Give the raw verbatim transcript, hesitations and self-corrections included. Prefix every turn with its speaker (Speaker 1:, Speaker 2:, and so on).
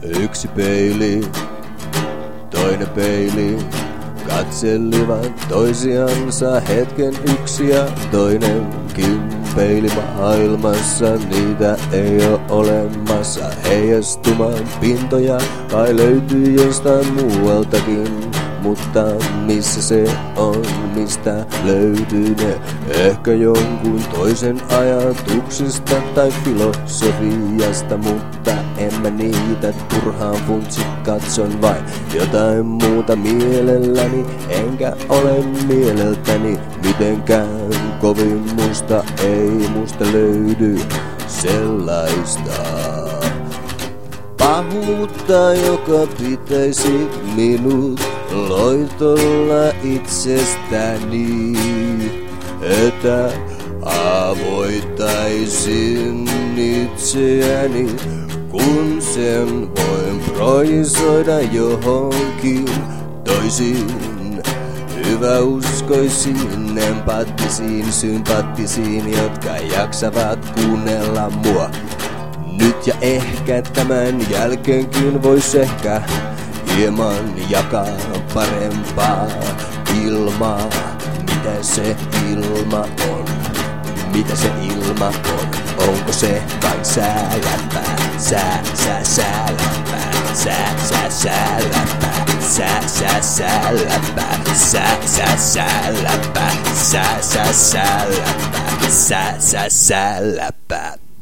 Speaker 1: Yksi peili, toinen peili, katselivat toisiansa hetken yksi ja toinenkin peili maailmassa. Niitä ei oo olemassa heijastumaan pintoja, kai löytyy jostain muualtakin. Mutta missä se on, mistä löytyy ne? Ehkä jonkun toisen ajatuksista tai filosofiasta, mutta en mä niitä turhaan funtsi, katson vain jotain muuta mielelläni. Enkä ole mieleltäni mitenkään kovin musta, ei musta löydy sellaista pahuutta, joka pitäisi minut loitolla itsestäni, että avoittaisin itseäni, kun sen voin projisoida johonkin toisiin. Hyväuskoisiin, empaattisiin, sympaattisiin, jotka jaksavat kuunnella mua nyt ja ehkä tämän jälkeenkin vois ehkä hieman jakaa parempaa ilmaa. Mitä se ilma on? Mitä se ilma on? Onko se vain sääläpää? Sää, sää, sääläpää. Sää, sää, sääläpää. Sää, sää, sääläpää. Sää, sää, sääläpää. Sää, sää, sääläpää. Sää, sää, sääläpää.